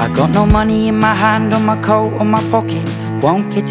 I got no money in my hand, on my coat, or my pocket. Won't get